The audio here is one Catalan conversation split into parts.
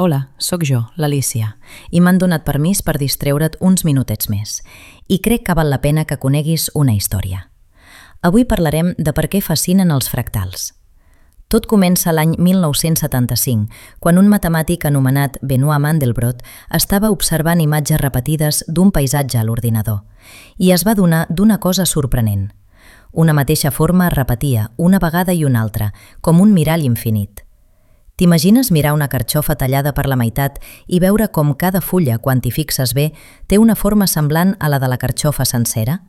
Hola, sóc jo, l'Alícia, i m'han donat permís per distreure't uns minutets més. I crec que val la pena que coneguis una història. Avui parlarem de per què fascinen els fractals. Tot comença l'any 1975, quan un matemàtic anomenat Benoit Mandelbrot estava observant imatges repetides d'un paisatge a l'ordinador i es va adonar d'una cosa sorprenent. Una mateixa forma es repetia una vegada i una altra, com un mirall infinit. T'imagines mirar una carxofa tallada per la meitat i veure com cada fulla, quan t'hi fixes bé, té una forma semblant a la de la carxofa sencera?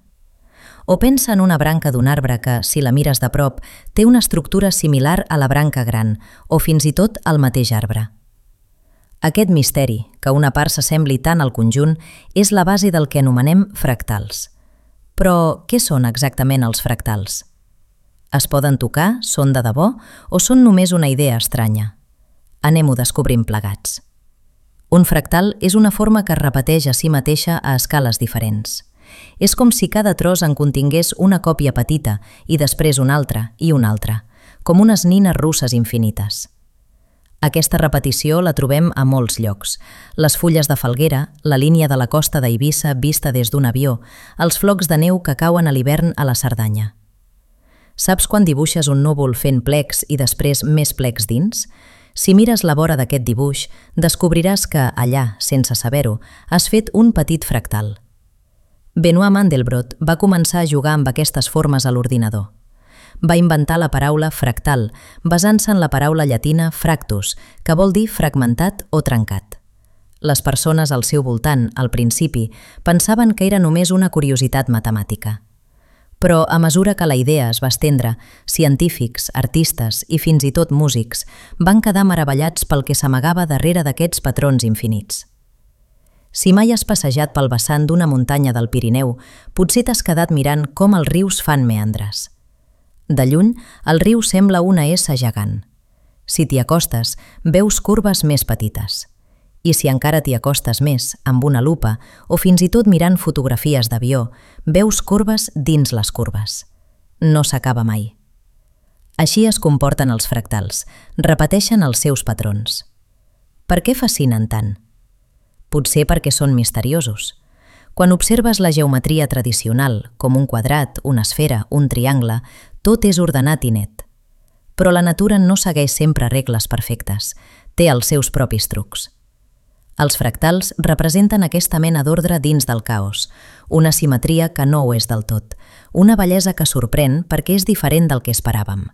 O pensa en una branca d'un arbre que, si la mires de prop, té una estructura similar a la branca gran, o fins i tot al mateix arbre. Aquest misteri, que una part s'assembli tant al conjunt, és la base del que anomenem fractals. Però què són exactament els fractals? Es poden tocar, són de debò, o són només una idea estranya? Anem-ho descobrint plegats. Un fractal és una forma que es repeteix a si mateixa a escales diferents. És com si cada tros en contingués una còpia petita i després una altra i una altra, com unes nines russes infinites. Aquesta repetició la trobem a molts llocs. Les fulles de falguera, la línia de la costa d'Eivissa vista des d'un avió, els flocs de neu que cauen a l'hivern a la Cerdanya. Saps quan dibuixes un núvol fent plecs i després més plecs dins? Si mires la vora d'aquest dibuix, descobriràs que allà, sense saber-ho, has fet un petit fractal. Benoit Mandelbrot va començar a jugar amb aquestes formes a l'ordinador. Va inventar la paraula fractal, basant-se en la paraula llatina fractus, que vol dir fragmentat o trencat. Les persones al seu voltant, al principi, pensaven que era només una curiositat matemàtica. Però a mesura que la idea es va estendre, científics, artistes i fins i tot músics van quedar meravellats pel que s'amagava darrere d'aquests patrons infinits. Si mai has passejat pel vessant d'una muntanya del Pirineu, potser t'has quedat mirant com els rius fan meandres. De lluny, el riu sembla una essa gegant. Si t'hi acostes, veus curves més petites. I si encara t'hi acostes més, amb una lupa, o fins i tot mirant fotografies d'avió, veus curves dins les curves. No s'acaba mai. Així es comporten els fractals, repeteixen els seus patrons. Per què fascinen tant? Potser perquè són misteriosos. Quan observes la geometria tradicional, com un quadrat, una esfera, un triangle, tot és ordenat i net. Però la natura no segueix sempre regles perfectes, té els seus propis trucs. Els fractals representen aquesta mena d'ordre dins del caos, una simetria que no ho és del tot, una bellesa que sorprèn perquè és diferent del que esperàvem.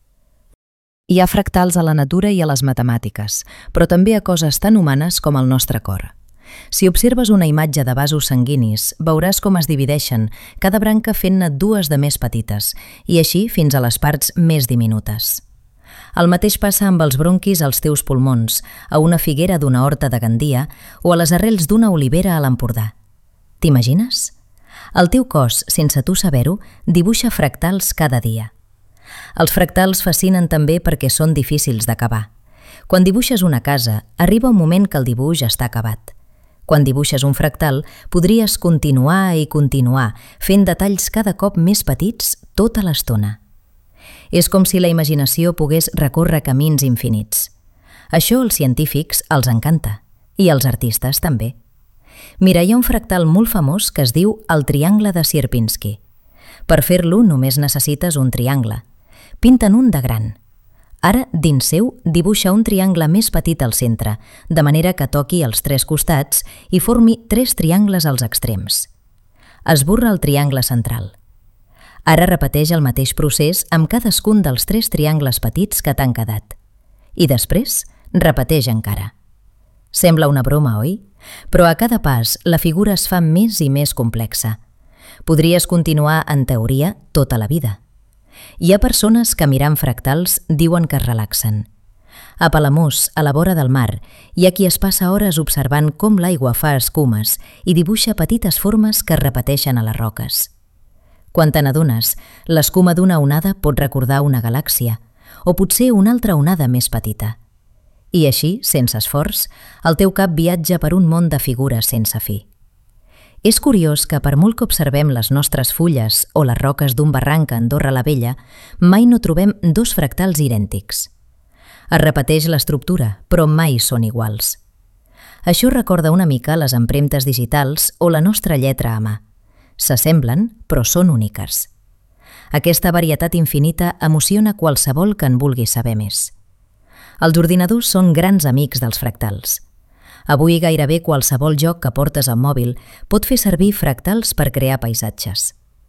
Hi ha fractals a la natura i a les matemàtiques, però també a coses tan humanes com el nostre cor. Si observes una imatge de vasos sanguinis, veuràs com es divideixen, cada branca fent-ne dues de més petites, i així fins a les parts més diminutes. El mateix passa amb els bronquis als teus pulmons, a una figuera d'una horta de Gandia o a les arrels d'una olivera a l'Empordà. T'imagines? El teu cos, sense tu saber-ho, dibuixa fractals cada dia. Els fractals fascinen també perquè són difícils d'acabar. Quan dibuixes una casa, arriba un moment que el dibuix està acabat. Quan dibuixes un fractal, podries continuar i continuar, fent detalls cada cop més petits tota l'estona. És com si la imaginació pogués recórrer camins infinits. Això als científics els encanta, i als artistes també. Mira, hi ha un fractal molt famós que es diu el triangle de Sierpinski. Per fer-lo només necessites un triangle. Pinta'n un de gran. Ara, dins seu, dibuixa un triangle més petit al centre, de manera que toqui els tres costats i formi 3 triangles als extrems. Esborra el triangle central. Ara repeteix el mateix procés amb cadascun dels 3 triangles petits que t'han quedat. I després, repeteix encara. Sembla una broma, oi? Però a cada pas la figura es fa més i més complexa. Podries continuar, en teoria, tota la vida. Hi ha persones que mirant fractals diuen que es relaxen. A Palamós, a la vora del mar, hi ha qui es passa hores observant com l'aigua fa escumes i dibuixa petites formes que es repeteixen a les roques. Quan te n'adones, l'escuma d'una onada pot recordar una galàxia, o potser una altra onada més petita. I així, sense esforç, el teu cap viatja per un món de figures sense fi. És curiós que, per molt que observem les nostres fulles o les roques d'un barranc a Andorra la Vella, mai no trobem 2 fractals idèntics. Es repeteix l'estructura, però mai són iguals. Això recorda una mica les empremtes digitals o la nostra lletra a mà. S'assemblen, però són úniques. Aquesta varietat infinita emociona qualsevol que en vulgui saber més. Els ordinadors són grans amics dels fractals. Avui gairebé qualsevol joc que portes al mòbil pot fer servir fractals per crear paisatges.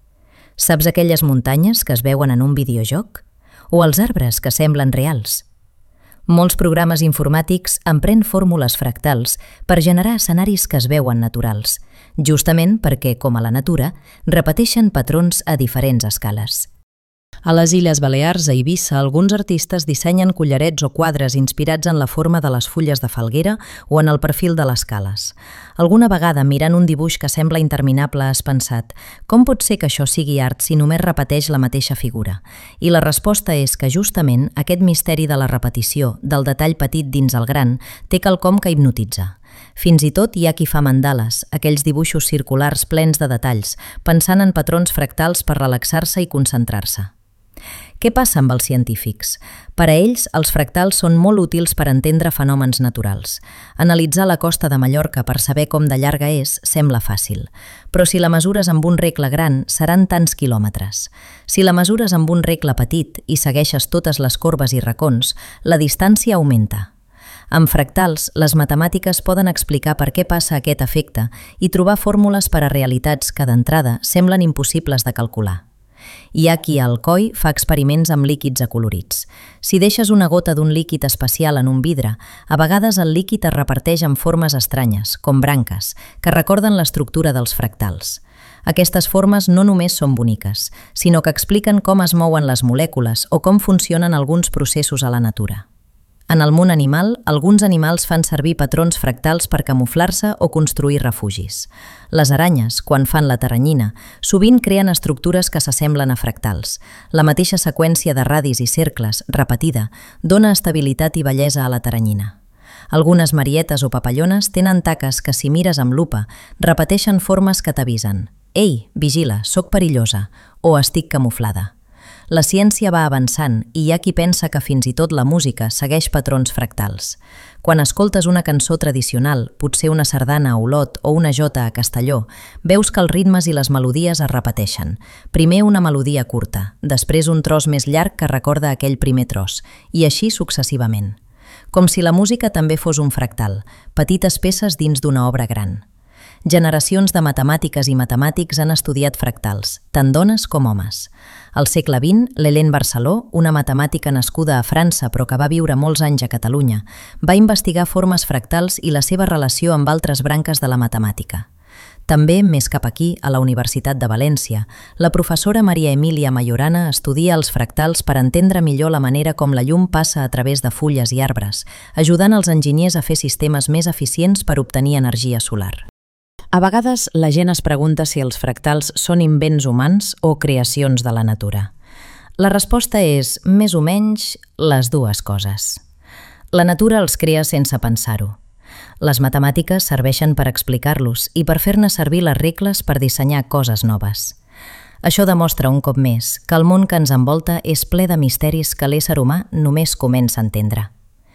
Saps aquelles muntanyes que es veuen en un videojoc? O els arbres que semblen reals? Molts programes informàtics empren fórmules fractals per generar escenaris que es veuen naturals, justament perquè, com a la natura, repeteixen patrons a diferents escales. A les Illes Balears, a Eivissa, alguns artistes dissenyen collarets o quadres inspirats en la forma de les fulles de falguera o en el perfil de les cales. Alguna vegada, mirant un dibuix que sembla interminable, has pensat «Com pot ser que això sigui art si només repeteix la mateixa figura?» I la resposta és que, justament, aquest misteri de la repetició, del detall petit dins el gran, té quelcom que hipnotitza. Fins i tot hi ha qui fa mandales, aquells dibuixos circulars plens de detalls, pensant en patrons fractals per relaxar-se i concentrar-se. Què passa amb els científics? Per a ells, els fractals són molt útils per entendre fenòmens naturals. Analitzar la costa de Mallorca per saber com de llarga és sembla fàcil, però si la mesures amb un regle gran seran tants quilòmetres. Si la mesures amb un regle petit i segueixes totes les corbes i racons, la distància augmenta. Amb fractals, les matemàtiques poden explicar per què passa aquest efecte i trobar fórmules per a realitats que d'entrada semblen impossibles de calcular. Hi ha qui a Alcoi fa experiments amb líquids acolorits. Si deixes una gota d'un líquid especial en un vidre, a vegades el líquid es reparteix en formes estranyes, com branques, que recorden l'estructura dels fractals. Aquestes formes no només són boniques, sinó que expliquen com es mouen les molècules o com funcionen alguns processos a la natura. En el món animal, alguns animals fan servir patrons fractals per camuflar-se o construir refugis. Les aranyes, quan fan la teranyina, sovint creen estructures que s'assemblen a fractals. La mateixa seqüència de radis i cercles, repetida, dona estabilitat i bellesa a la teranyina. Algunes marietes o papallones tenen taques que, si mires amb lupa, repeteixen formes que t'avisen. «Ei, vigila, soc perillosa» o «estic camuflada». La ciència va avançant i hi ha qui pensa que fins i tot la música segueix patrons fractals. Quan escoltes una cançó tradicional, potser una sardana a Olot o una jota a Castelló, veus que els ritmes i les melodies es repeteixen. Primer una melodia curta, després un tros més llarg que recorda aquell primer tros, i així successivament. Com si la música també fos un fractal, petites peces dins d'una obra gran. Generacions de matemàtiques i matemàtics han estudiat fractals, tant dones com homes. Al segle XX, l'Hélène Barceló, una matemàtica nascuda a França però que va viure molts anys a Catalunya, va investigar formes fractals i la seva relació amb altres branques de la matemàtica. També, més cap aquí, a la Universitat de València, la professora Maria Emília Majorana estudia els fractals per entendre millor la manera com la llum passa a través de fulles i arbres, ajudant els enginyers a fer sistemes més eficients per obtenir energia solar. A vegades la gent es pregunta si els fractals són invents humans o creacions de la natura. La resposta és, més o menys, les dues coses. La natura els crea sense pensar-ho. Les matemàtiques serveixen per explicar-los i per fer-ne servir les regles per dissenyar coses noves. Això demostra un cop més que el món que ens envolta és ple de misteris que l'ésser humà només comença a entendre.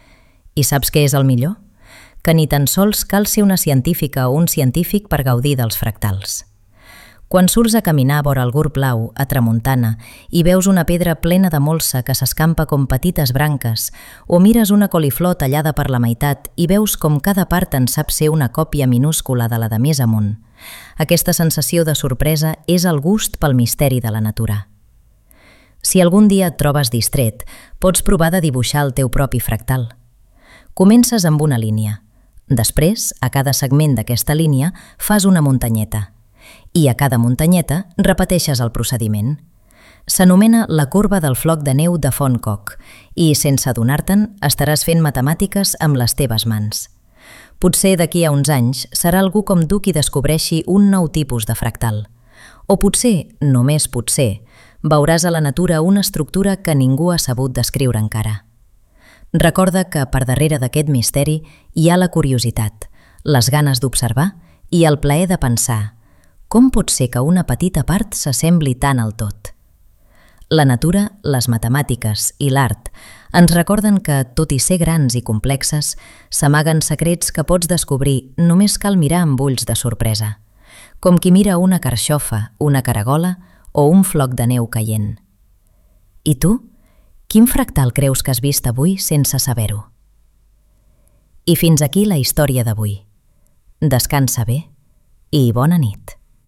I saps què és el millor? Que ni tan sols cal ser una científica o un científic per gaudir dels fractals. Quan surts a caminar vora el Gurb Blau, a tramuntana, i veus una pedra plena de molsa que s'escampa com petites branques, o mires una coliflor tallada per la meitat i veus com cada part en sap ser una còpia minúscula de la de més amunt, aquesta sensació de sorpresa és el gust pel misteri de la natura. Si algun dia et trobes distret, pots provar de dibuixar el teu propi fractal. Comences amb una línia. Després, a cada segment d'aquesta línia, fas una muntanyeta. I a cada muntanyeta repeteixes el procediment. S'anomena la corba del floc de neu de Font Koch i, sense adonar-te'n, estaràs fent matemàtiques amb les teves mans. Potser d'aquí a uns anys serà algú com tu qui descobreixi un nou tipus de fractal. O potser, només potser, veuràs a la natura una estructura que ningú ha sabut descriure encara. Recorda que per darrere d'aquest misteri hi ha la curiositat, les ganes d'observar i el plaer de pensar com pot ser que una petita part s'assembli tant al tot. La natura, les matemàtiques i l'art ens recorden que, tot i ser grans i complexes, s'amaguen secrets que pots descobrir només cal mirar amb ulls de sorpresa, com qui mira una carxofa, una caragola o un floc de neu caient. I tu? Quin fractal creus que has vist avui sense saber-ho? I fins aquí la història d'avui. Descansa bé i bona nit.